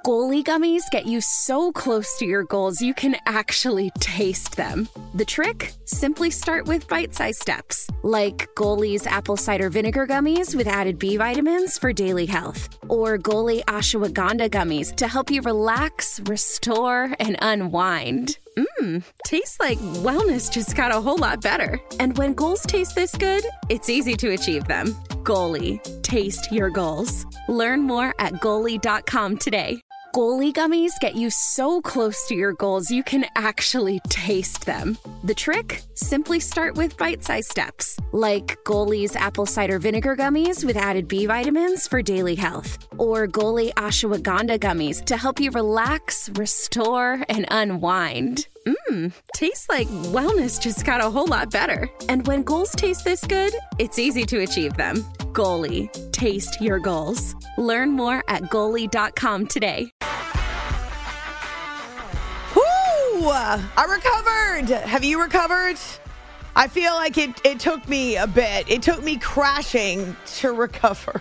Goalie gummies get you so close to your goals you can actually taste them. The trick? Simply start with bite-sized steps, like Goalie's apple cider vinegar gummies with added B vitamins for daily health, or Goalie ashwagandha gummies to help you relax, restore, and unwind. Tastes like wellness just got a whole lot better. And when goals taste this good, it's easy to achieve them. Goalie, taste your goals. Learn more at Goalie.com today. Goalie gummies get you so close to your goals you can actually taste them. The trick? Simply start with bite-sized steps, like Goalie's apple cider vinegar gummies with added B vitamins for daily health, or Goalie ashwagandha gummies to help you relax, restore, and unwind. Tastes like wellness just got a whole lot better. And when goals taste this good, it's easy to achieve them. Goalie, taste your goals. Learn more at Goalie.com today. Woo! I recovered. Have you recovered? I feel like it took me a bit. It took me crashing to recover.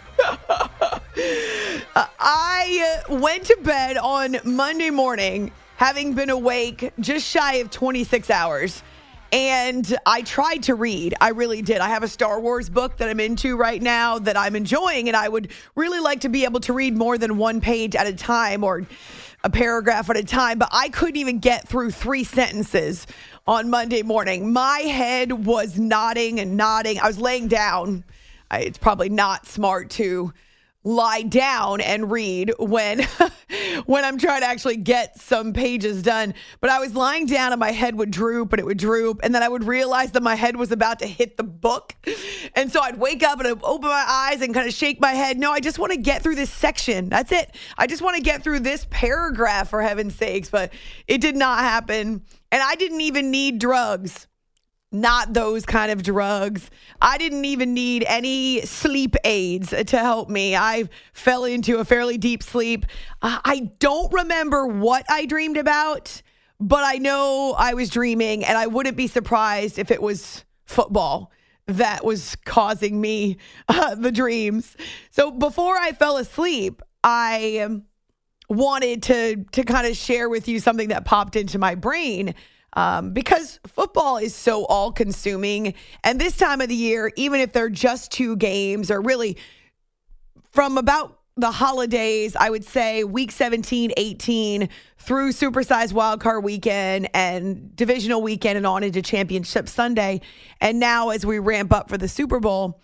I went to bed on Monday morning having been awake just shy of 26 hours. And I tried to read. I really did. I have a Star Wars book that I'm into right now that I'm enjoying, and I would really like to be able to read more than one page at a time or a paragraph at a time, but I couldn't even get through 3 sentences on Monday morning. My head was nodding and nodding. I was laying down. It's probably not smart to lie down and read when I'm trying to actually get some pages done. But I was lying down and my head would droop and it would droop. And then I would realize that my head was about to hit the book. And so I'd wake up and I'd open my eyes and kind of shake my head. No, I just want to get through this section. That's it. I just want to get through this paragraph, for heaven's sakes. But it did not happen. And I didn't even need drugs. Not those kind of drugs. I didn't even need any sleep aids to help me. I fell into a fairly deep sleep. I don't remember what I dreamed about, but I know I was dreaming, and I wouldn't be surprised if it was football that was causing me the dreams. So before I fell asleep, I wanted to kind of share with you something that popped into my brain. Because football is so all-consuming. And this time of the year, even if they're just 2 games, or really from about the holidays, I would say week 17, 18, through Supersized Wildcard Weekend and Divisional Weekend and on into Championship Sunday. And now as we ramp up for the Super Bowl,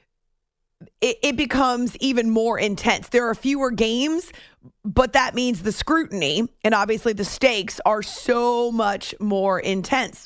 it becomes even more intense. There are fewer games, but that means the scrutiny and obviously the stakes are so much more intense.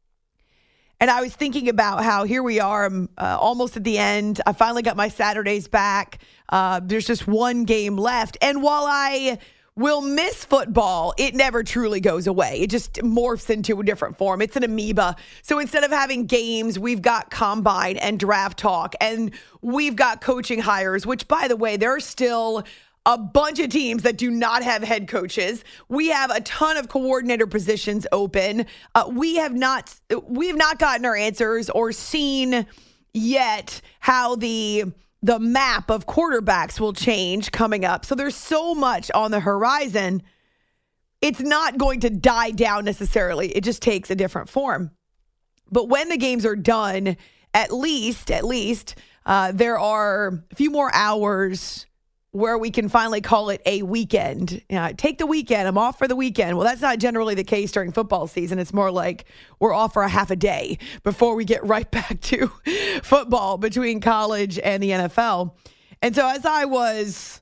And I was thinking about how here we are, I'm almost at the end. I finally got my Saturdays back. There's just 1 game left. And while I will miss football, it never truly goes away. It just morphs into a different form. It's an amoeba. So instead of having games, we've got combine and draft talk, and we've got coaching hires, which, by the way, there are still a bunch of teams that do not have head coaches. We have a ton of coordinator positions open. We have not gotten our answers or seen yet how the map of quarterbacks will change coming up. So there's so much on the horizon. It's not going to die down necessarily. It just takes a different form. But when the games are done, at least, there are a few more hours where we can finally call it a weekend. Take the weekend. I'm off for the weekend. Well, that's not generally the case during football season. It's more like we're off for a half a day before we get right back to football between college and the NFL. And so as I was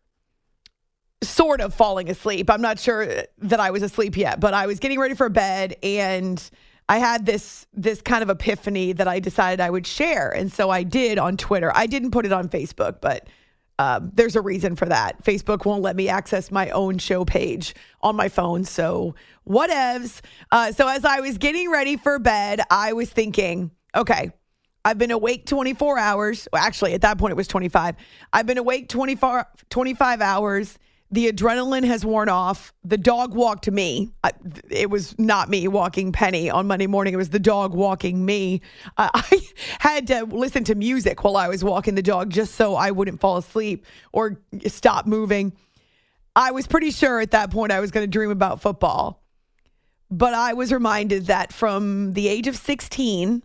sort of falling asleep, I'm not sure that I was asleep yet, but I was getting ready for bed, and I had this kind of epiphany that I decided I would share. And so I did on Twitter. I didn't put it on Facebook, but there's a reason for that. Facebook won't let me access my own show page on my phone, so whatevs. So as I was getting ready for bed, I was thinking, okay, I've been awake 24 hours. Well, actually, at that point, it was 25. I've been awake 25 hours. The adrenaline has worn off. The dog walked me. It was not me walking Penny on Monday morning. It was the dog walking me. I had to listen to music while I was walking the dog just so I wouldn't fall asleep or stop moving. I was pretty sure at that point I was going to dream about football. But I was reminded that from the age of 16,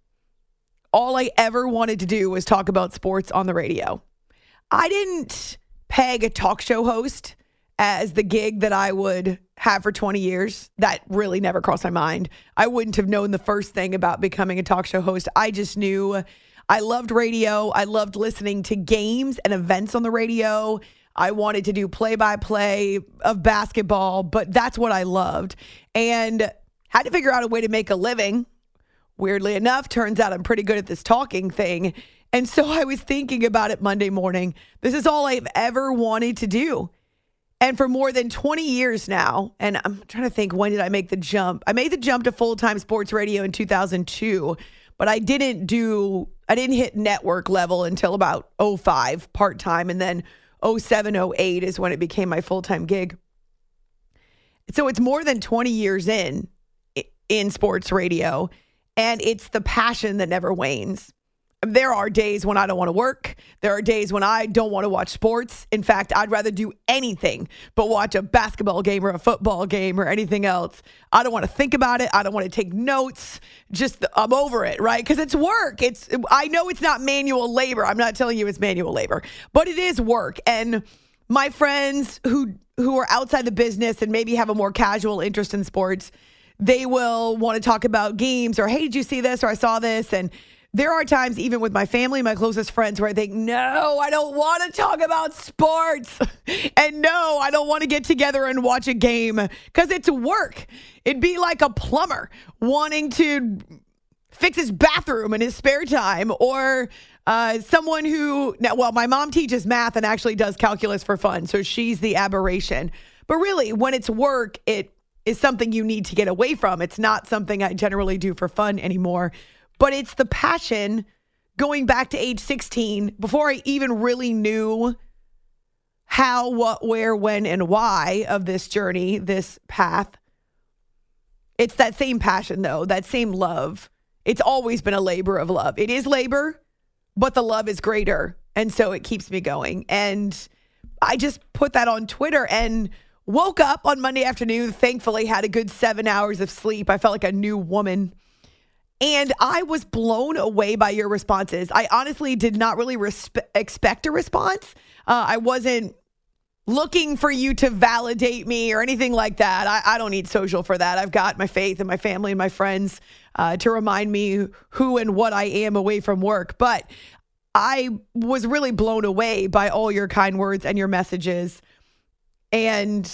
all I ever wanted to do was talk about sports on the radio. I didn't peg a talk show host as the gig that I would have for 20 years. That really never crossed my mind. I wouldn't have known the first thing about becoming a talk show host. I just knew I loved radio. I loved listening to games and events on the radio. I wanted to do play-by-play of basketball, but that's what I loved. And had to figure out a way to make a living. Weirdly enough, turns out I'm pretty good at this talking thing. And so I was thinking about it Monday morning. This is all I've ever wanted to do. And for more than 20 years now, and I'm trying to think, when did I make the jump? I made the jump to full-time sports radio in 2002, but I didn't hit network level until about 2005 part-time, and then 2007, 2008 is when it became my full-time gig. So it's more than 20 years in sports radio, and it's the passion that never wanes. There are days when I don't want to work. There are days when I don't want to watch sports. In fact, I'd rather do anything but watch a basketball game or a football game or anything else. I don't want to think about it. I don't want to take notes. I'm over it, right? Because it's work. I know it's not manual labor. I'm not telling you it's manual labor, but it is work. And my friends who are outside the business and maybe have a more casual interest in sports, they will want to talk about games or, hey, did you see this? Or I saw this. And there are times, even with my family, my closest friends, where I think, no, I don't want to talk about sports. And no, I don't want to get together and watch a game because it's work. It'd be like a plumber wanting to fix his bathroom in his spare time, or someone who, my mom teaches math and actually does calculus for fun. So she's the aberration. But really, when it's work, it is something you need to get away from. It's not something I generally do for fun anymore. But it's the passion going back to age 16, before I even really knew how, what, where, when, and why of this journey, this path. It's that same passion, though, that same love. It's always been a labor of love. It is labor, but the love is greater. And so it keeps me going. And I just put that on Twitter and woke up on Monday afternoon, thankfully had a good 7 hours of sleep. I felt like a new woman. And I was blown away by your responses. I honestly did not really expect a response. I wasn't looking for you to validate me or anything like that. I don't need social for that. I've got my faith and my family and my friends to remind me who and what I am away from work. But I was really blown away by all your kind words and your messages. And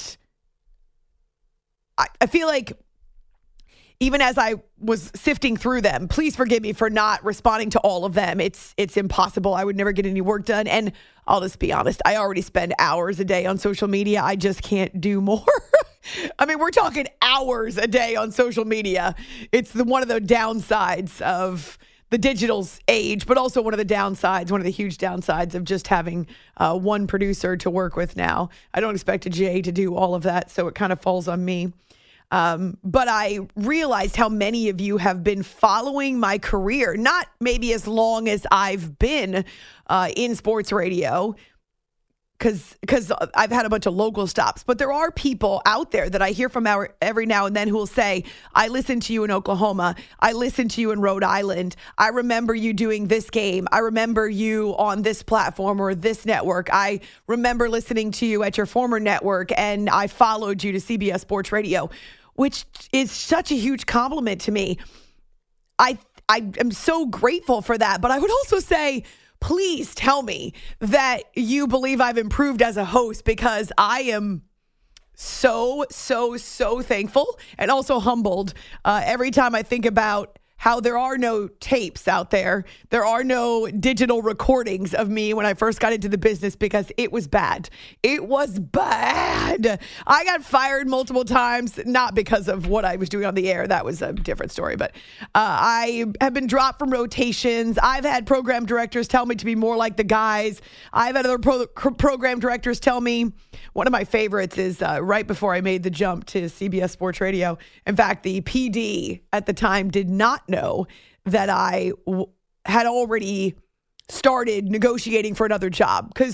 I feel like, even as I was sifting through them, please forgive me for not responding to all of them. It's impossible. I would never get any work done. And I'll just be honest, I already spend hours a day on social media. I just can't do more. I mean, we're talking hours a day on social media. It's one of the downsides of the digital age, but also one of the huge downsides of just having one producer to work with now. I don't expect Jay to do all of that, so it kind of falls on me. But I realized how many of you have been following my career, not maybe as long as I've been in sports radio, because I've had a bunch of local stops. But there are people out there that I hear from every now and then who will say, I listened to you in Oklahoma. I listened to you in Rhode Island. I remember you doing this game. I remember you on this platform or this network. I remember listening to you at your former network, and I followed you to CBS Sports Radio, which is such a huge compliment to me. I am so grateful for that. But I would also say, please tell me that you believe I've improved as a host, because I am so thankful and also humbled every time I think about how there are no tapes out there. There are no digital recordings of me when I first got into the business, because it was bad. It was bad. I got fired multiple times, not because of what I was doing on the air. That was a different story. But I have been dropped from rotations. I've had program directors tell me to be more like the guys. I've had other program directors tell me. One of my favorites is right before I made the jump to CBS Sports Radio. In fact, the PD at the time did not know that I had already started negotiating for another job, because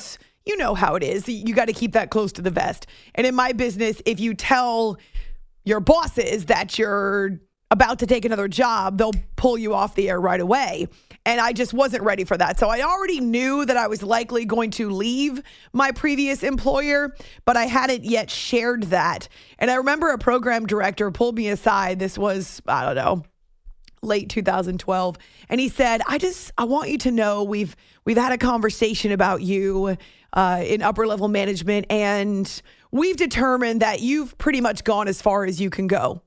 you know how it is. You got to keep that close to the vest. And in my business, if you tell your bosses that you're about to take another job, they'll pull you off the air right away. And I just wasn't ready for that. So I already knew that I was likely going to leave my previous employer, but I hadn't yet shared that. And I remember a program director pulled me aside. This was, I don't know, late 2012. And he said, I want you to know we've had a conversation about you in upper level management, and we've determined that you've pretty much gone as far as you can go.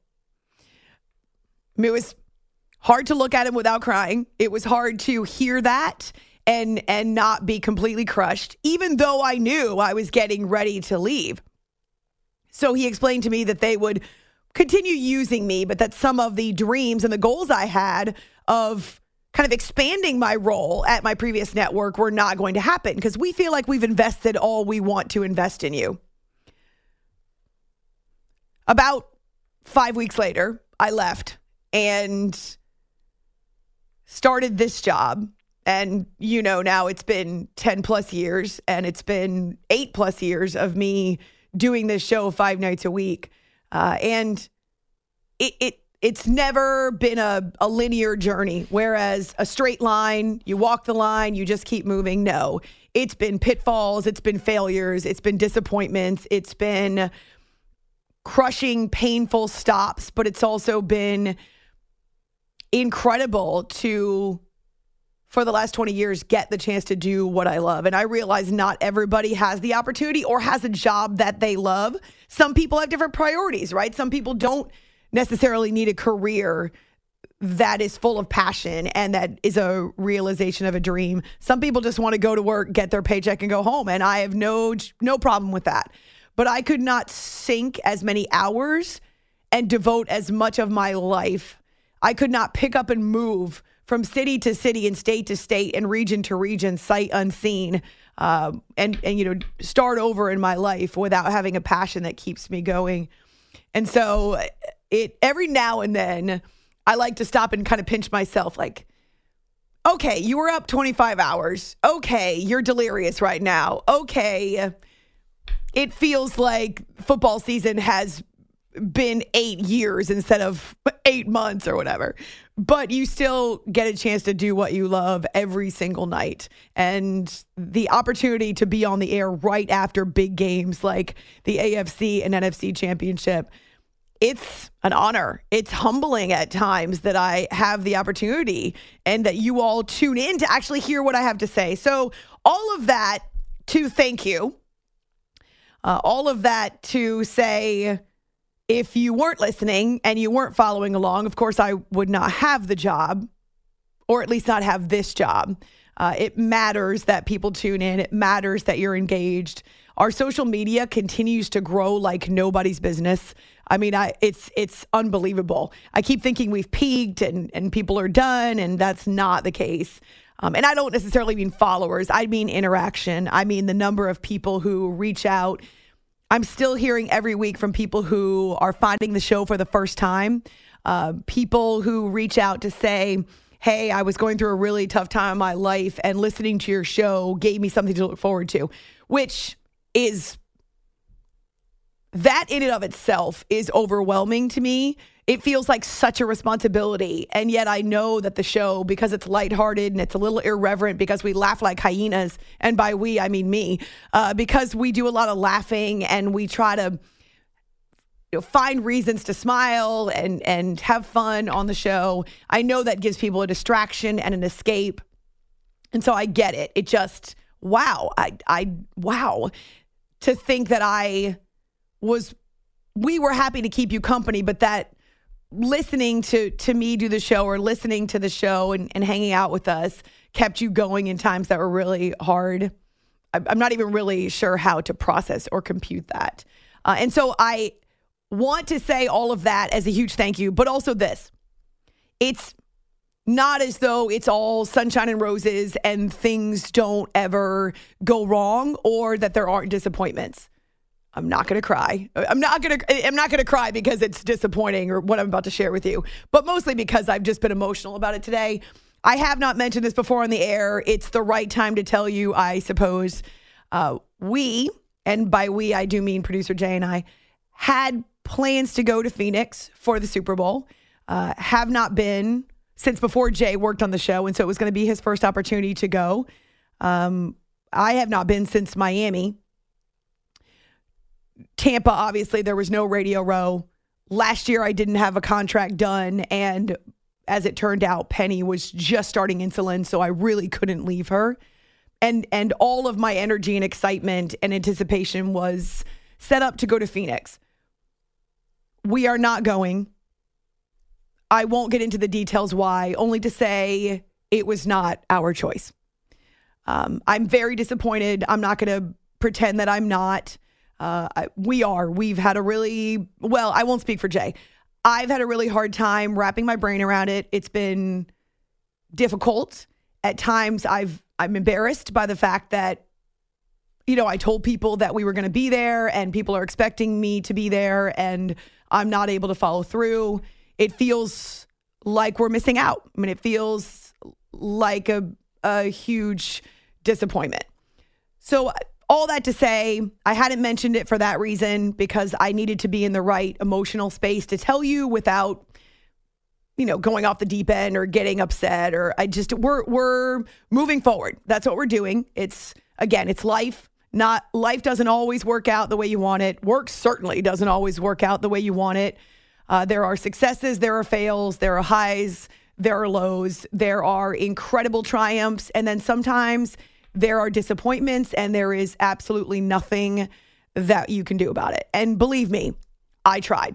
I mean, it was hard to look at him without crying. It was hard to hear that and not be completely crushed, even though I knew I was getting ready to leave. So he explained to me that they would continue using me, but that some of the dreams and the goals I had of kind of expanding my role at my previous network were not going to happen because we feel like we've invested all we want to invest in you. About 5 weeks later, I left and started this job. And, you know, now it's been 10 plus years and it's been 8 plus years of me doing this show 5 nights a week. And it's never been a linear journey, whereas a straight line, you walk the line, you just keep moving. No, it's been pitfalls, it's been failures, it's been disappointments, it's been crushing, painful stops, but it's also been incredible to, for the last 20 years, get the chance to do what I love. And I realize not everybody has the opportunity or has a job that they love. Some people have different priorities, right? Some people don't necessarily need a career that is full of passion and that is a realization of a dream. Some people just want to go to work, get their paycheck, and go home. And I have no problem with that. But I could not sink as many hours and devote as much of my life. I could not pick up and move from city to city and state to state and region to region, sight unseen, and you know, start over in my life without having a passion that keeps me going. And so every now and then I like to stop and kind of pinch myself like, okay, you were up 25 hours. Okay, you're delirious right now. Okay, it feels like football season has been 8 years instead of 8 months or whatever. But you still get a chance to do what you love every single night. And the opportunity to be on the air right after big games like the AFC and NFC championship, it's an honor. It's humbling at times that I have the opportunity and that you all tune in to actually hear what I have to say. So all of that to thank you. All of that to say, if you weren't listening and you weren't following along, of course, I would not have the job, or at least not have this job. It matters that people tune in. It matters that you're engaged. Our social media continues to grow like nobody's business. I mean, it's unbelievable. I keep thinking we've peaked and people are done, and that's not the case. And I don't necessarily mean followers. I mean interaction. I mean the number of people who reach out. I'm still hearing every week from people who are finding the show for the first time. People who reach out to say, hey, I was going through a really tough time in my life and listening to your show gave me something to look forward to, which is, that in and of itself is overwhelming to me. It feels like such a responsibility. And yet I know that the show, because it's lighthearted and it's a little irreverent because we laugh like hyenas, and by we, I mean me, because we do a lot of laughing and we try to find reasons to smile and have fun on the show. I know that gives people a distraction and an escape. And so I get it. It just, wow. Wow. To think that we were happy to keep you company, but that listening to me do the show or listening to the show and hanging out with us kept you going in times that were really hard. I'm not even really sure how to process or compute that. And so I want to say all of that as a huge thank you, but also this. It's not as though it's all sunshine and roses and things don't ever go wrong or that there aren't disappointments. I'm not going to cry. I'm not going to cry because it's disappointing or what I'm about to share with you, but mostly because I've just been emotional about it today. I have not mentioned this before on the air. It's the right time to tell you, I suppose. we, and by we, I do mean producer Jay and I, had plans to go to Phoenix for the Super Bowl. Have not been since before Jay worked on the show, and so it was going to be his first opportunity to go. I have not been since Miami. Tampa, obviously, there was no Radio Row. Last year, I didn't have a contract done, and as it turned out, Penny was just starting insulin, so I really couldn't leave her. And all of my energy and excitement and anticipation was set up to go to Phoenix. We are not going. I won't get into the details why, only to say it was not our choice. I'm very disappointed. I'm not going to pretend that I'm not. We are. We've had a really, well, I won't speak for Jay. I've had a really hard time wrapping my brain around it. It's been difficult. At times, I'm embarrassed by the fact that, I told people that we were going to be there and people are expecting me to be there and I'm not able to follow through. It feels like we're missing out. I mean, it feels like a huge disappointment. So all that to say, I hadn't mentioned it for that reason because I needed to be in the right emotional space to tell you without, going off the deep end or getting upset or we're moving forward. That's what we're doing. It's life. Life doesn't always work out the way you want it. Work certainly doesn't always work out the way you want it. There are successes, there are fails, there are highs, there are lows, there are incredible triumphs, and then sometimes there are disappointments and there is absolutely nothing that you can do about it. And believe me, I tried.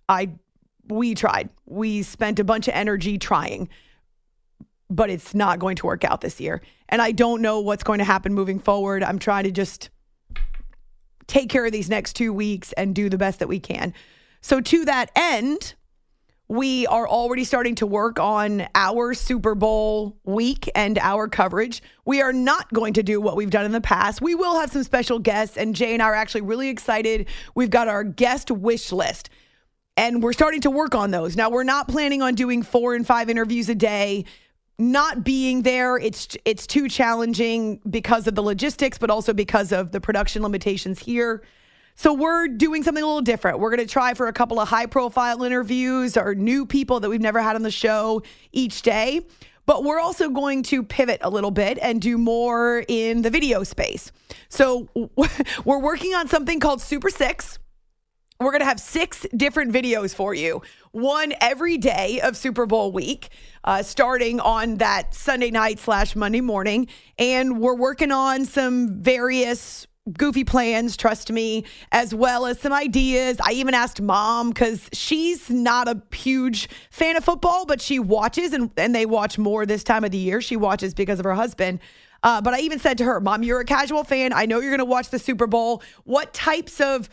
We tried. We spent a bunch of energy trying, but it's not going to work out this year. And I don't know what's going to happen moving forward. I'm trying to just take care of these next 2 weeks and do the best that we can. So to that end, we are already starting to work on our Super Bowl week and our coverage. We are not going to do what we've done in the past. We will have some special guests, and Jay and I are actually really excited. We've got our guest wish list, and we're starting to work on those. Now, we're not planning on doing 4 and 5 interviews a day. Not being there, it's too challenging because of the logistics, but also because of the production limitations here. So we're doing something a little different. We're going to try for a couple of high-profile interviews or new people that we've never had on the show each day. But we're also going to pivot a little bit and do more in the video space. So we're working on something called Super 6. We're going to have 6 different videos for you. One every day of Super Bowl week, starting on that Sunday night / Monday morning. And we're working on some various goofy plans, trust me, as well as some ideas. I even asked Mom because she's not a huge fan of football, but she watches and they watch more this time of the year. She watches because of her husband. But I even said to her, Mom, you're a casual fan. I know you're going to watch the Super Bowl. What types of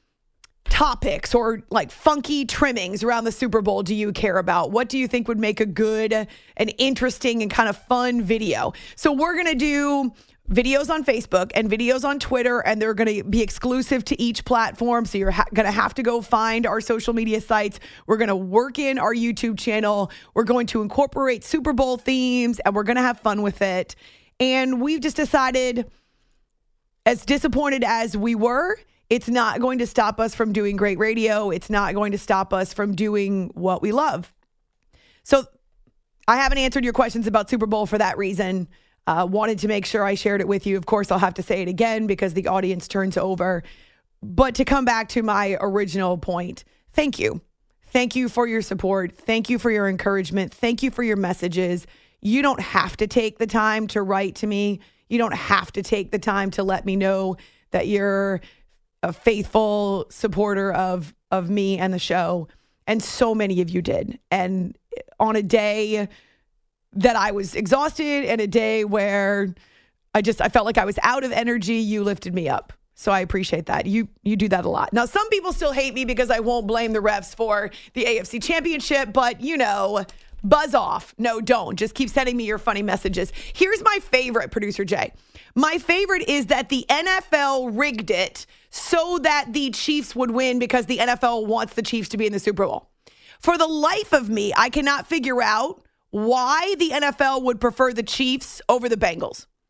topics or like funky trimmings around the Super Bowl do you care about? What do you think would make a good and interesting and kind of fun video? So we're going to do videos on Facebook and videos on Twitter, and they're going to be exclusive to each platform. So you're going to have to go find our social media sites. We're going to work in our YouTube channel. We're going to incorporate Super Bowl themes, and we're going to have fun with it. And we've just decided, as disappointed as we were, it's not going to stop us from doing great radio. It's not going to stop us from doing what we love. So I haven't answered your questions about Super Bowl for that reason. Wanted to make sure I shared it with you. Of course, I'll have to say it again because the audience turns over. But to come back to my original point, thank you. Thank you for your support. Thank you for your encouragement. Thank you for your messages. You don't have to take the time to write to me. You don't have to take the time to let me know that you're a faithful supporter of me and the show. And so many of you did. And on a day that I was exhausted and a day where I felt like I was out of energy, you lifted me up. So I appreciate that. You do that a lot. Now, some people still hate me because I won't blame the refs for the AFC Championship, but buzz off. No, don't. Just keep sending me your funny messages. Here's my favorite, Producer Jay. My favorite is that the NFL rigged it so that the Chiefs would win because the NFL wants the Chiefs to be in the Super Bowl. For the life of me, I cannot figure out why the NFL would prefer the Chiefs over the Bengals.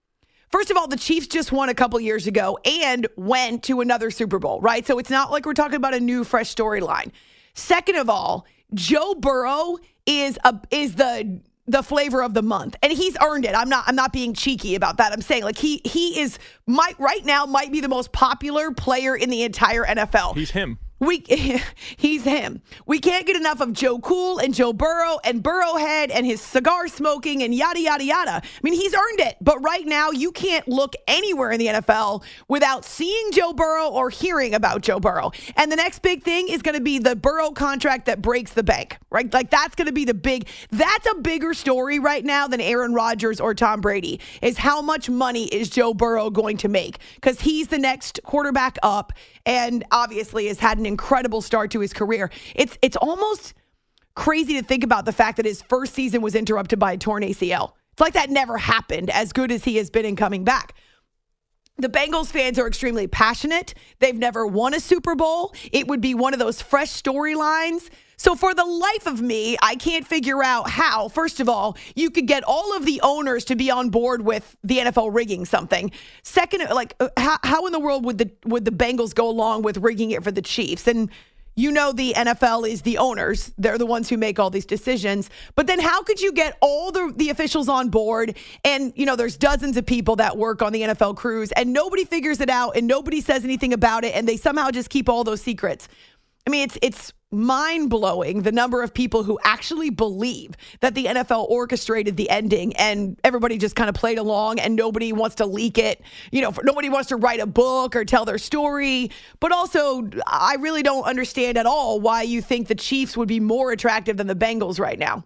First of all, the Chiefs just won a couple years ago and went to another Super Bowl, right? So it's not like we're talking about a new, fresh storyline. Second of all, Joe Burrow is the flavor of the month, and he's earned it. I'm not being cheeky about that. I'm saying like he is right now might be the most popular player in the entire NFL. He's him. He's him. We can't get enough of Joe Cool and Joe Burrow and Burrowhead and his cigar smoking and yada, yada, yada. I mean, he's earned it. But right now, you can't look anywhere in the NFL without seeing Joe Burrow or hearing about Joe Burrow. And the next big thing is going to be the Burrow contract that breaks the bank, right? Like that's going to be that's a bigger story right now than Aaron Rodgers or Tom Brady, is how much money is Joe Burrow going to make? Because he's the next quarterback up and obviously has had an incredible start to his career. It's almost crazy to think about the fact that his first season was interrupted by a torn ACL. It's like that never happened, as good as he has been in coming back. The Bengals fans are extremely passionate. They've never won a Super Bowl. It would be one of those fresh storylines. So for the life of me, I can't figure out how, first of all, you could get all of the owners to be on board with the NFL rigging something. Second, like how in the world would the Bengals go along with rigging it for the Chiefs? And you know the NFL is the owners. They're the ones who make all these decisions. But then how could you get all the officials on board? And, you know, there's dozens of people that work on the NFL crews, and nobody figures it out, and nobody says anything about it, and they somehow just keep all those secrets. I mean, it's mind-blowing the number of people who actually believe that the NFL orchestrated the ending and everybody just kind of played along and nobody wants to leak it. You know, nobody wants to write a book or tell their story. But also, I really don't understand at all why you think the Chiefs would be more attractive than the Bengals right now.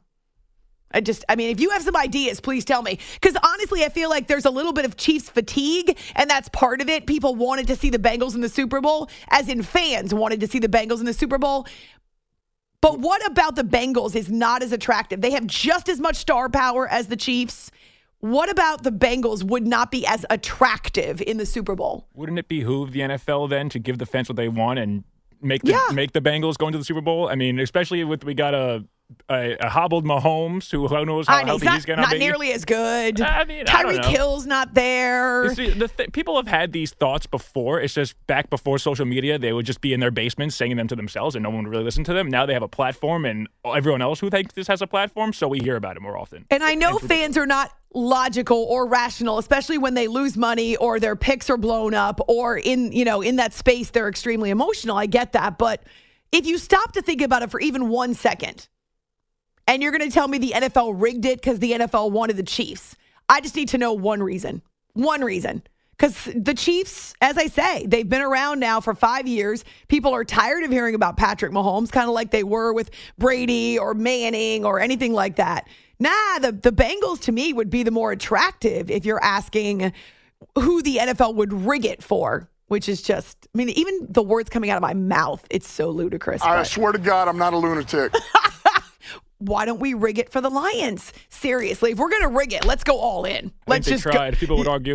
I mean, if you have some ideas, please tell me. Because honestly, I feel like there's a little bit of Chiefs fatigue, and that's part of it. People wanted to see the Bengals in the Super Bowl, as in fans wanted to see the Bengals in the Super Bowl. But what about the Bengals is not as attractive? They have just as much star power as the Chiefs. What about the Bengals would not be as attractive in the Super Bowl? Wouldn't it behoove the NFL then to give the fans what they want and make the Bengals go into the Super Bowl? I mean, especially with we got a hobbled Mahomes, who knows how healthy he's going to be. Not nearly as good. I mean, Tyreek Hill's not there. See, people have had these thoughts before. It's just back before social media, they would just be in their basements saying them to themselves, and no one would really listen to them. Now they have a platform, and everyone else who thinks this has a platform, so we hear about it more often. And I know fans are not logical or rational, especially when they lose money or their picks are blown up, or in that space they're extremely emotional. I get that, but if you stop to think about it for even 1 second, and you're going to tell me the NFL rigged it because the NFL wanted the Chiefs, I just need to know one reason. One reason. Because the Chiefs, as I say, they've been around now for 5 years. People are tired of hearing about Patrick Mahomes, kind of like they were with Brady or Manning or anything like that. The Bengals, to me, would be the more attractive if you're asking who the NFL would rig it for, which is just, I mean, even the words coming out of my mouth, it's so ludicrous. I swear to God, I'm not a lunatic. Why don't we rig it for the Lions? Seriously, if we're going to rig it, let's go all in. Let's just tried. People would argue.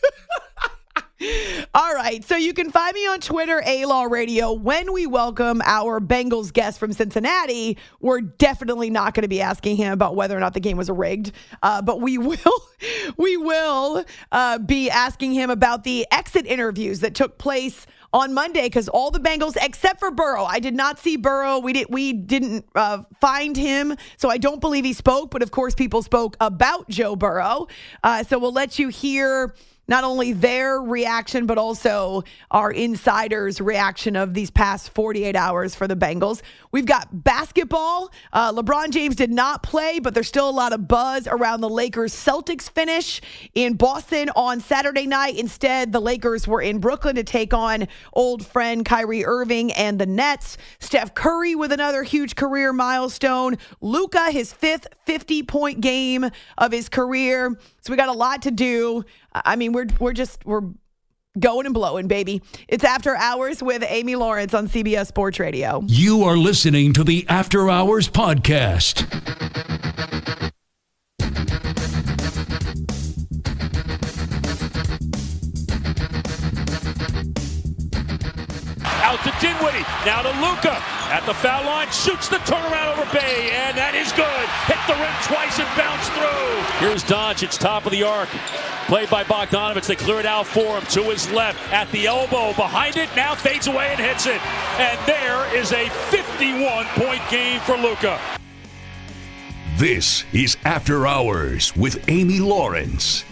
All right, so you can find me on Twitter, A-Law Radio. When we welcome our Bengals guest from Cincinnati, we're definitely not going to be asking him about whether or not the game was rigged, but we will be asking him about the exit interviews that took place on Monday, because all the Bengals, except for Burrow, I did not see Burrow. We didn't find him, so I don't believe he spoke. But of course, people spoke about Joe Burrow. So we'll let you hear not only their reaction, but also our insiders' reaction of these past 48 hours for the Bengals. We've got basketball. LeBron James did not play, but there's still a lot of buzz around the Lakers-Celtics finish in Boston on Saturday night. Instead, the Lakers were in Brooklyn to take on old friend Kyrie Irving and the Nets. Steph Curry with another huge career milestone. Luka, his fifth 50-point game of his career. So we got a lot to do. I mean, we're going and blowing, baby. It's After Hours with Amy Lawrence on CBS Sports Radio. You are listening to the After Hours podcast. Out to Dinwiddie. Now to Luka at the foul line, shoots the turnaround over Bay, and that is good. Hit the rim twice and bounce through. Here's Doncic, top of the arc. Played by Bogdanovic. They clear it out for him to his left at the elbow. Behind it, now fades away and hits it. And there is a 51-point game for Luka. This is After Hours with Amy Lawrence.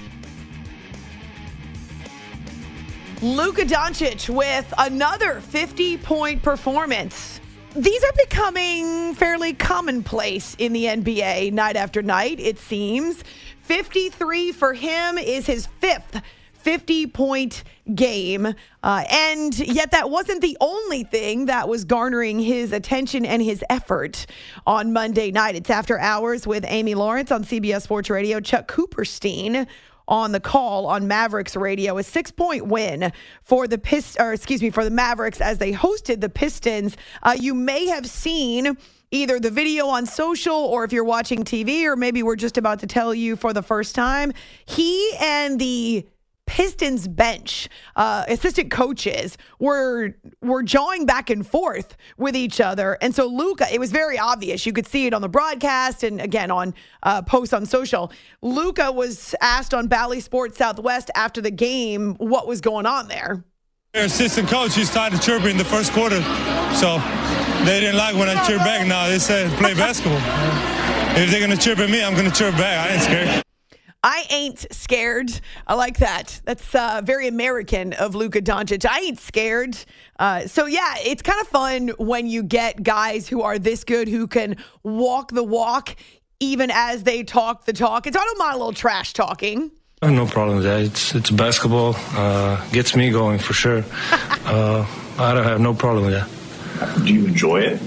Luka Doncic with another 50-point performance. These are becoming fairly commonplace in the NBA night after night, it seems. 53 for him is his fifth 50-point game. And yet that wasn't the only thing that was garnering his attention and his effort on Monday night. It's After Hours with Amy Lawrence on CBS Sports Radio. Chuck Cooperstein on the call on Mavericks Radio. A 6-point win for the Mavericks as they hosted the Pistons. You may have seen either the video on social, or if you're watching TV, or maybe we're just about to tell you for the first time, he and the Pistons bench, assistant coaches, were jawing back and forth with each other. And so Luka, it was very obvious. You could see it on the broadcast and again on posts on social. Luka was asked on Bally Sports Southwest after the game what was going on there. Their assistant coach, he started chirping in the first quarter. So they didn't like when I chirped back. Now they said play basketball. If they're going to chirp at me, I'm going to chirp back. I ain't scared. I ain't scared. I like that. That's very American of Luka Doncic. I ain't scared. So, yeah, it's kind of fun when you get guys who are this good, who can walk the walk even as they talk the talk. It's I don't mind a little trash talking. No problem with that. It's basketball. Gets me going for sure. I don't have no problem with that. Do you enjoy it?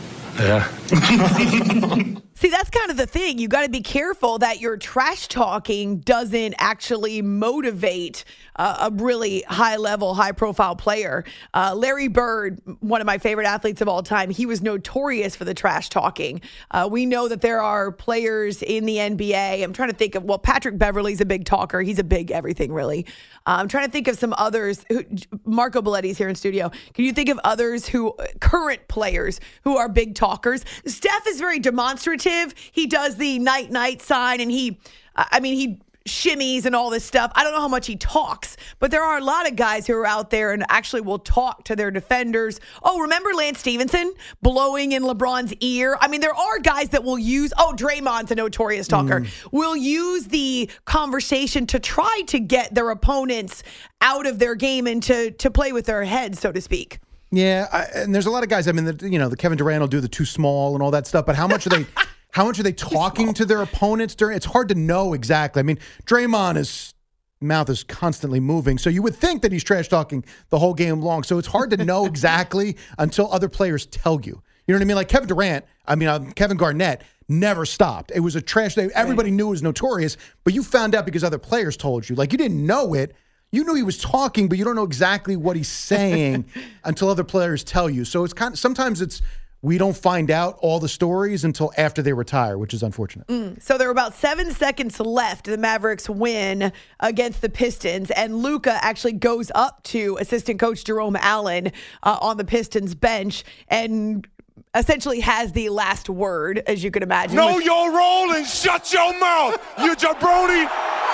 Yeah. See, that's kind of the thing. You got to be careful that your trash talking doesn't actually motivate a really high-level, high-profile player. Larry Bird, one of my favorite athletes of all time, he was notorious for the trash talking. We know that there are players in the NBA. I'm trying to think of, Patrick Beverley's a big talker. He's a big everything, really. I'm trying to think of some others. Marco Belletti's here in studio. Can you think of others current players who are big talkers? Steph is very demonstrative. He does the night-night sign, and he shimmies and all this stuff. I don't know how much he talks, but there are a lot of guys who are out there and actually will talk to their defenders. Oh, remember Lance Stevenson blowing in LeBron's ear? I mean, there are guys that will use, Draymond's a notorious talker, will use the conversation to try to get their opponents out of their game and to play with their heads, so to speak. Yeah, and there's a lot of guys, the Kevin Durant will do the too small and all that stuff, but how much are they... How much are they talking to their opponents during? It's hard to know exactly. I mean, Draymond's mouth is constantly moving, so you would think that he's trash talking the whole game long. So it's hard to know exactly until other players tell you. You know what I mean? Like Kevin Durant, Kevin Garnett never stopped. It was a trash day. Everybody knew it was notorious, but you found out because other players told you. Like you didn't know it. You knew he was talking, but you don't know exactly what he's saying until other players tell you. So it's sometimes we don't find out all the stories until after they retire, which is unfortunate. So there were about 7 seconds left. The Mavericks win against the Pistons, and Luka actually goes up to assistant coach Jerome Allen on the Pistons bench and essentially has the last word, as you could imagine. Know your role and shut your mouth, you jabroni.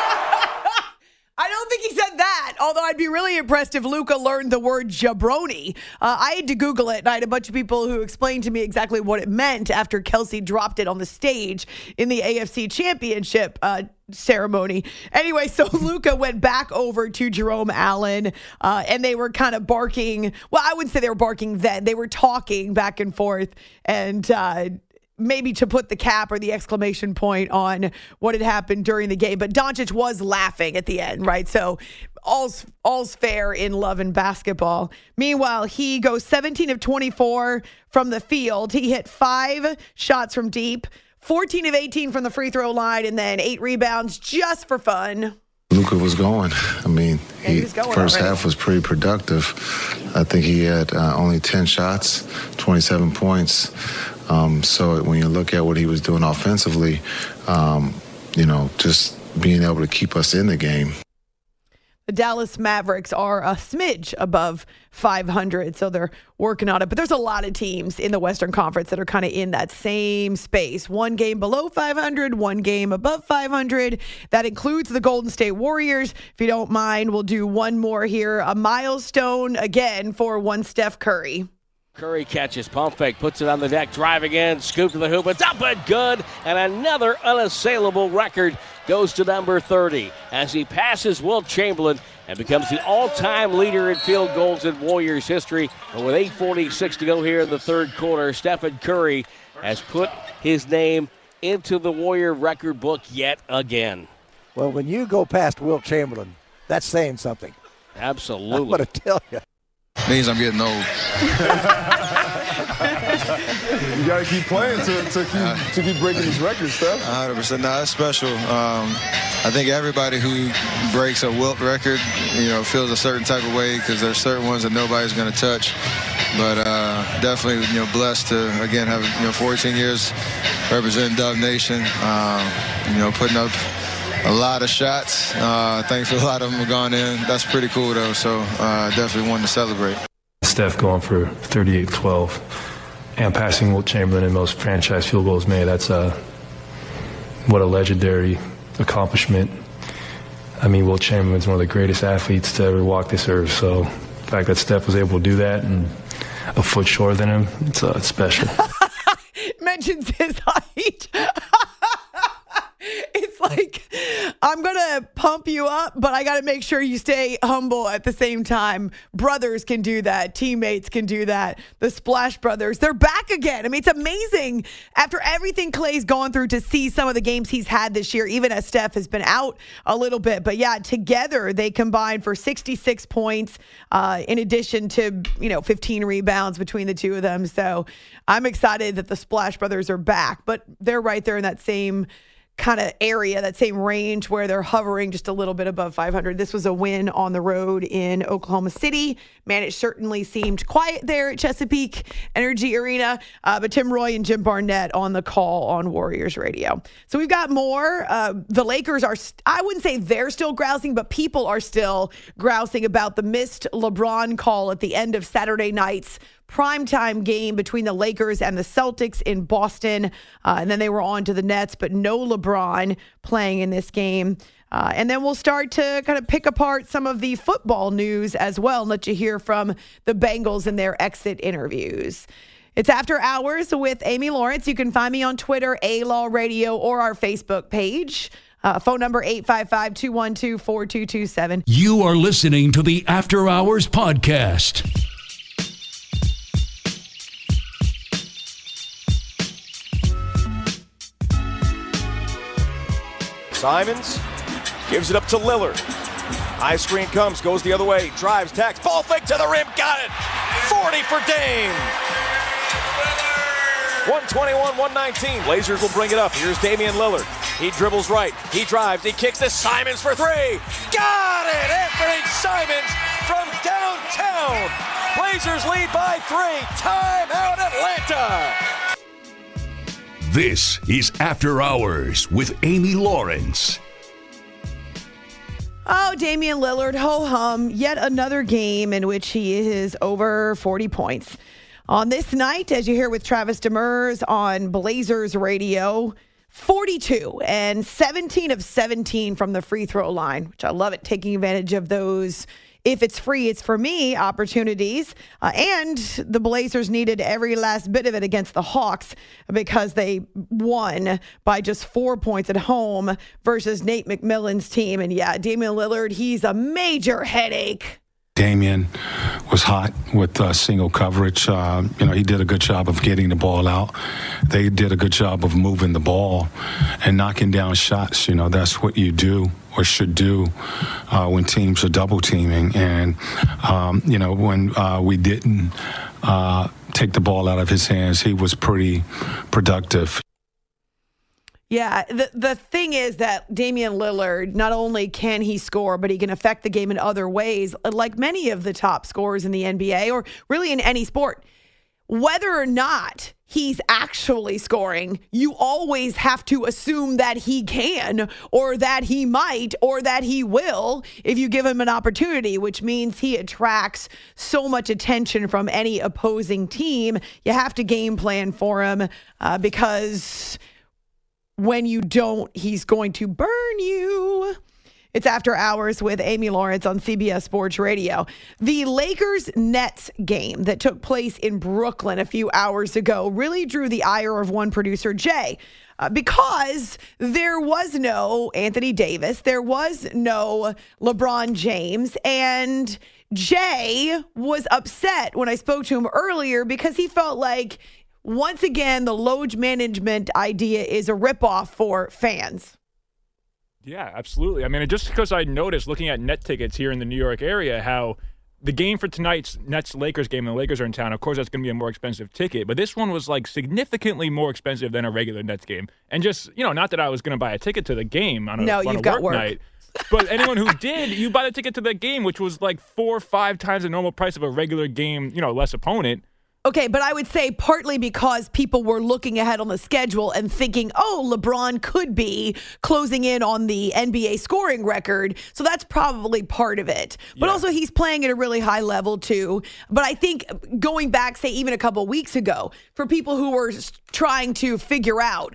I don't think he said that, although I'd be really impressed if Luka learned the word jabroni. I had to Google it, and I had a bunch of people who explained to me exactly what it meant after Kelsey dropped it on the stage in the AFC Championship ceremony. Anyway, so Luka went back over to Jerome Allen, and they were kind of barking. Well, I wouldn't say they were barking then. They were talking back and forth, and maybe to put the cap or the exclamation point on what had happened during the game. But Doncic was laughing at the end, right? So all's fair in love and basketball. Meanwhile, he goes 17 of 24 from the field. He hit 5 shots from deep, 14 of 18 from the free throw line, and then 8 rebounds just for fun. Luka was going. First already. half was pretty productive. I think he had only 10 shots, 27 points. So when you look at what he was doing offensively, just being able to keep us in the game. The Dallas Mavericks are a smidge above 500, so they're working on it. But there's a lot of teams in the Western Conference that are kind of in that same space. One game below 500, one game above 500. That includes the Golden State Warriors. If you don't mind, we'll do one more here. A milestone again for one Steph Curry. Curry catches, pump fake, puts it on the deck, driving in, scoop to the hoop, it's up and good, and another unassailable record goes to number 30 as he passes Wilt Chamberlain and becomes the all-time leader in field goals in Warriors history. And with 8:46 to go here in the third quarter, Stephen Curry has put his name into the Warrior record book yet again. Well, when you go past Wilt Chamberlain, that's saying something. Absolutely. I'm going to tell you. Means I'm getting old. You got to keep playing to keep breaking these records, Steph. 100%. No, that's special. I think everybody who breaks a Wilt record, feels a certain type of way because there's certain ones that nobody's going to touch. But definitely, blessed to, again, have, 14 years representing Dub Nation, putting up a lot of shots. Thankfully, a lot of them have gone in. That's pretty cool, though, so definitely wanted to celebrate. Steph going for 38-12 and passing Wilt Chamberlain in most franchise field goals made. That's what a legendary accomplishment. I mean, Wilt Chamberlain's one of the greatest athletes to ever walk this earth, so the fact that Steph was able to do that and a foot shorter than him, it's special. Mentions his height. It's like, I'm going to pump you up, but I got to make sure you stay humble at the same time. Brothers can do that. Teammates can do that. The Splash Brothers, they're back again. I mean, it's amazing after everything Clay's gone through to see some of the games he's had this year, even as Steph has been out a little bit. But yeah, together they combined for 66 points in addition to, 15 rebounds between the two of them. So I'm excited that the Splash Brothers are back, but they're right there in that same kind of area, that same range where they're hovering just a little bit above 500. This was a win on the road in Oklahoma City. Man, it certainly seemed quiet there at Chesapeake Energy Arena. But Tim Roy and Jim Barnett on the call on Warriors Radio. So we've got more. The Lakers are, I wouldn't say they're still grousing, but people are still grousing about the missed LeBron call at the end of Saturday night's primetime game between the Lakers and the Celtics in Boston. And then they were on to the Nets, but no LeBron playing in this game. And then we'll start to kind of pick apart some of the football news as well and let you hear from the Bengals in their exit interviews. It's After Hours with Amy Lawrence. You can find me on Twitter, A-Law Radio, or our Facebook page. Phone number 855-212-4227. You are listening to the After Hours Podcast. Simons gives it up to Lillard. High screen comes, goes the other way, drives, tacks, ball fake to the rim, got it! 40 for Dame! 121-119. Blazers will bring it up. Here's Damian Lillard. He dribbles right. He drives. He kicks to Simons for three. Got it! Anthony Simons from downtown. Blazers lead by 3. Timeout Atlanta. This is After Hours with Amy Lawrence. Oh, Damian Lillard, ho-hum, yet another game in which he is over 40 points. On this night, as you hear with Travis Demers on Blazers Radio, 42 and 17 of 17 from the free throw line, which I love it, taking advantage of those if it's free, it's for me opportunities. And the Blazers needed every last bit of it against the Hawks because they won by just 4 points at home versus Nate McMillan's team. And yeah, Damian Lillard, he's a major headache. Damian was hot with single coverage. He did a good job of getting the ball out. They did a good job of moving the ball and knocking down shots. That's what you do or should do when teams are double teaming. And, when we didn't take the ball out of his hands, he was pretty productive. Yeah, the thing is that Damian Lillard, not only can he score, but he can affect the game in other ways, like many of the top scorers in the NBA or really in any sport. whether or not he's actually scoring, you always have to assume that he can, or that he might, or that he will if you give him an opportunity, which means he attracts so much attention from any opposing team. You have to game plan for him because when you don't, he's going to burn you. It's After Hours with Amy Lawrence on CBS Sports Radio. The Lakers-Nets game that took place in Brooklyn a few hours ago really drew the ire of one producer, Jay, because there was no Anthony Davis, there was no LeBron James, and Jay was upset when I spoke to him earlier because he felt like, once again, the load management idea is a ripoff for fans. Yeah, absolutely. I mean, just because I noticed looking at net tickets here in the New York area, how the game for tonight's Nets-Lakers game, and the Lakers are in town, of course, that's going to be a more expensive ticket. But this one was like significantly more expensive than a regular Nets game. And just, not that I was going to buy a ticket to the game on a work night. But anyone who did, you buy the ticket to the game, which was like 4 or 5 times the normal price of a regular game, less opponent. Okay, but I would say partly because people were looking ahead on the schedule and thinking, LeBron could be closing in on the NBA scoring record. So that's probably part of it. But also he's playing at a really high level too. But I think going back, say, even a couple weeks ago, for people who were trying to figure out,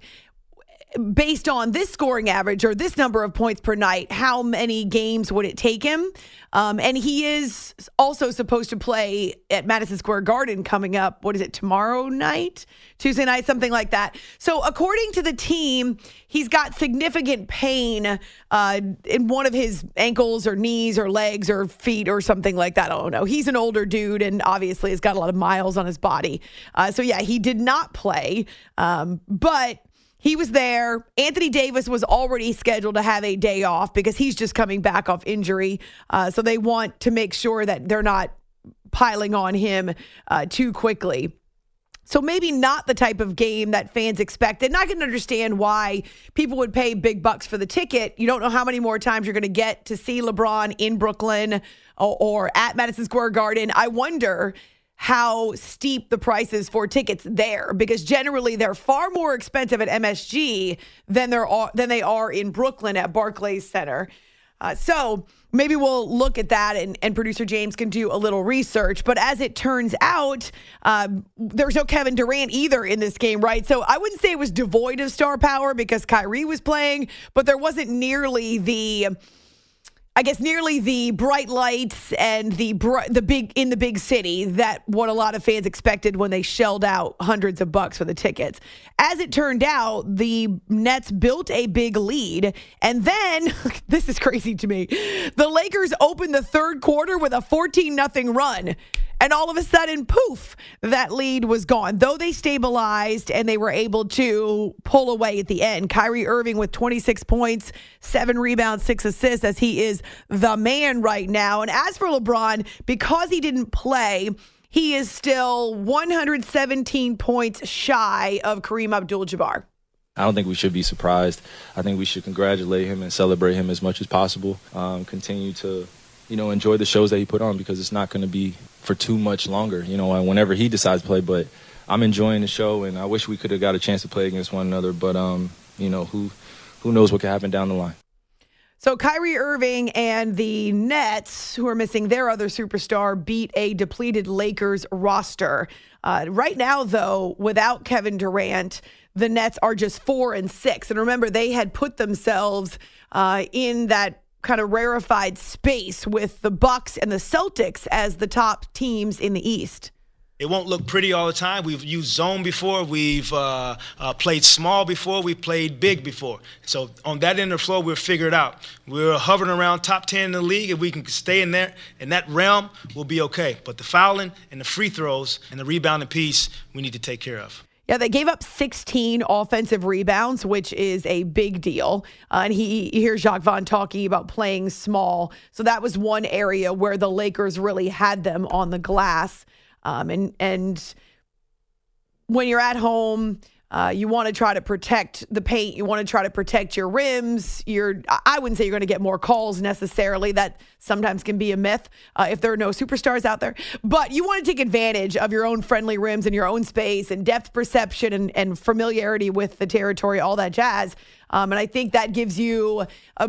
based on this scoring average or this number of points per night, how many games would it take him? And he is also supposed to play at Madison Square Garden coming up. What is it, tomorrow night? Tuesday night, something like that. So according to the team, he's got significant pain in one of his ankles or knees or legs or feet or something like that. I don't know. He's an older dude and obviously has got a lot of miles on his body. So yeah, he did not play. But he was there. Anthony Davis was already scheduled to have a day off because he's just coming back off injury. So they want to make sure that they're not piling on him too quickly. So maybe not the type of game that fans expected. And I can understand why people would pay big bucks for the ticket. You don't know how many more times you're going to get to see LeBron in Brooklyn or at Madison Square Garden. I wonder how steep the prices for tickets there, because generally they're far more expensive at MSG than they are in Brooklyn at Barclays Center. So maybe we'll look at that and producer James can do a little research. But as it turns out, there's no Kevin Durant either in this game, right? So I wouldn't say it was devoid of star power because Kyrie was playing, but there wasn't nearly the bright lights and the big city that what a lot of fans expected when they shelled out hundreds of bucks for the tickets. As it turned out, the Nets built a big lead, and then this is crazy to me. The Lakers opened the third quarter with a 14-0 run. And all of a sudden, poof, that lead was gone. Though they stabilized and they were able to pull away at the end. Kyrie Irving with 26 points, 7 rebounds, 6 assists, as he is the man right now. And as for LeBron, because he didn't play, he is still 117 points shy of Kareem Abdul-Jabbar. I don't think we should be surprised. I think we should congratulate him and celebrate him as much as possible. Continue to enjoy the shows that he put on, because it's not going to be for too much longer, whenever he decides to play. But I'm enjoying the show, and I wish we could have got a chance to play against one another. But, who knows what could happen down the line. So Kyrie Irving and the Nets, who are missing their other superstar, beat a depleted Lakers roster. Right now, though, without Kevin Durant, the Nets are just 4-6. And remember, they had put themselves in that kind of rarefied space with the Bucks and the Celtics as the top teams in the East. It won't look pretty all the time. We've used zone before. We've played small before. We've played big before. So on that end of the floor, we'll figure it out. We're hovering around top 10 in the league. If we can stay in there, in that realm, we'll be okay. But the fouling and the free throws and the rebounding piece, we need to take care of. Yeah, they gave up 16 offensive rebounds, which is a big deal. And he hears Jacques Vaughn talking about playing small. So that was one area where the Lakers really had them on the glass. And when you're at home, You want to try to protect the paint. You want to try to protect your rims. I wouldn't say you're going to get more calls necessarily. That sometimes can be a myth if there are no superstars out there. But you want to take advantage of your own friendly rims and your own space and depth perception and familiarity with the territory, all that jazz. And I think that gives you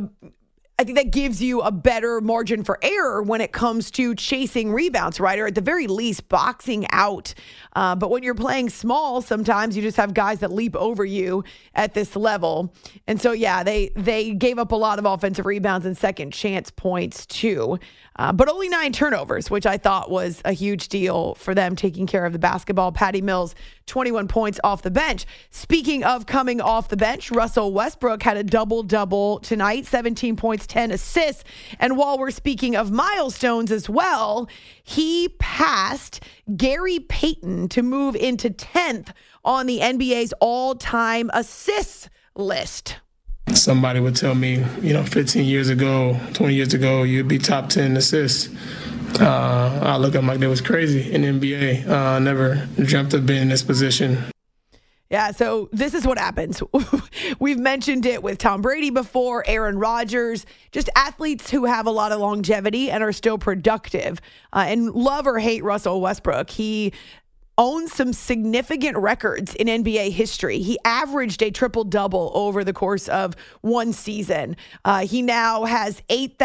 a better margin for error when it comes to chasing rebounds, right? Or at the very least, boxing out. But when you're playing small, sometimes you just have guys that leap over you at this level. And so, yeah, they gave up a lot of offensive rebounds and second chance points too. But only 9 turnovers, which I thought was a huge deal for them taking care of the basketball. Patty Mills, 21 points off the bench. Speaking of coming off the bench, Russell Westbrook had a double-double tonight, 17 points, 10 assists. And while we're speaking of milestones as well, he passed Gary Payton to move into 10th on the NBA's all-time assists list. Somebody would tell me, 15 years ago, 20 years ago, you'd be top 10 assists. I look at them like that was crazy in the NBA. I never dreamt of being in this position. Yeah, so this is what happens. We've mentioned it with Tom Brady before, Aaron Rodgers, just athletes who have a lot of longevity and are still productive. And love or hate Russell Westbrook, he owns some significant records in NBA history. He averaged a triple-double over the course of one season. He now has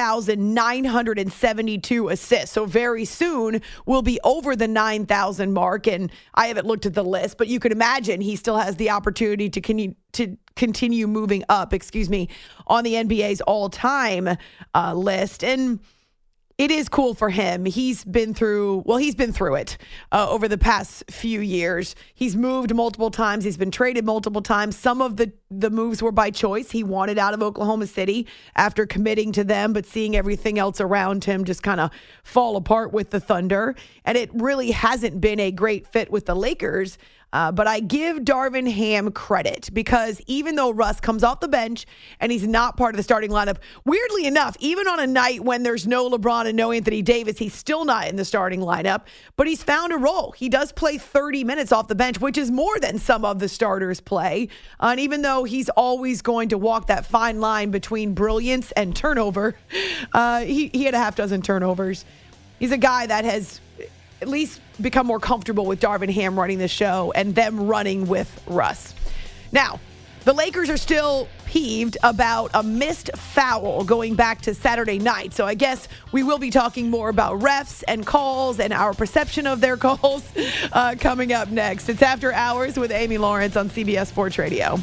8,972 assists. So very soon we'll be over the 9,000 mark. And I haven't looked at the list, but you can imagine he still has the opportunity to continue moving up, on the NBA's all-time list. And it is cool for him. He's been through it over the past few years. He's moved multiple times. He's been traded multiple times. Some of the moves were by choice. He wanted out of Oklahoma City after committing to them, but seeing everything else around him just kind of fall apart with the Thunder. And it really hasn't been a great fit with the Lakers. But I give Darvin Ham credit because even though Russ comes off the bench and he's not part of the starting lineup, weirdly enough, even on a night when there's no LeBron and no Anthony Davis, he's still not in the starting lineup, but he's found a role. He does play 30 minutes off the bench, which is more than some of the starters play. And even though he's always going to walk that fine line between brilliance and turnover, he had a half dozen turnovers. He's a guy that has at least become more comfortable with Darvin Ham running the show and them running with Russ. Now, the Lakers are still peeved about a missed foul going back to Saturday night. So I guess we will be talking more about refs and calls and our perception of their calls coming up next. It's After Hours with Amy Lawrence on CBS Sports Radio.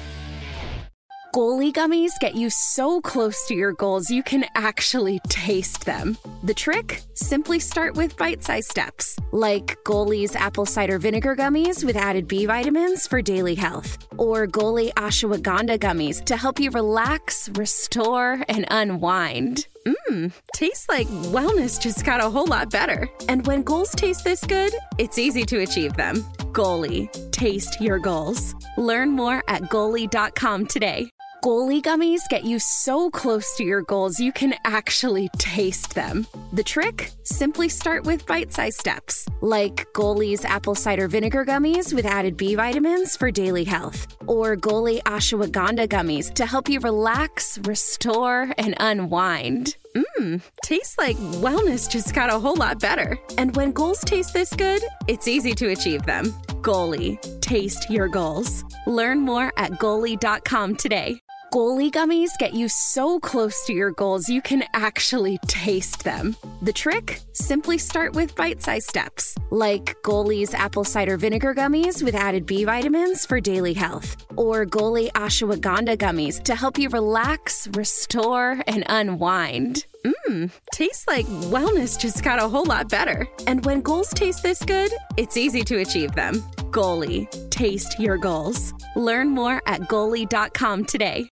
Goalie gummies get you so close to your goals you can actually taste them. The trick? Simply start with bite-sized steps, like Goalie's apple cider vinegar gummies with added B vitamins for daily health, or Goalie ashwagandha gummies to help you relax, restore, and unwind. Tastes like wellness just got a whole lot better. And when goals taste this good, it's easy to achieve them. Goalie, taste your goals. Learn more at Goalie.com today. Goalie gummies get you so close to your goals you can actually taste them. The trick? Simply start with bite-sized steps, like Goalie's apple cider vinegar gummies with added B vitamins for daily health, or Goalie ashwagandha gummies to help you relax, restore, and unwind. Tastes like wellness just got a whole lot better. And when goals taste this good, it's easy to achieve them. Goalie, taste your goals. Learn more at Goalie.com today. Goalie gummies get you so close to your goals you can actually taste them. The trick? Simply start with bite-sized steps, like Goalie's apple cider vinegar gummies with added B vitamins for daily health, or Goalie ashwagandha gummies to help you relax, restore, and unwind. Tastes like wellness just got a whole lot better. And when goals taste this good, it's easy to achieve them. Goalie, taste your goals. Learn more at Goalie.com today.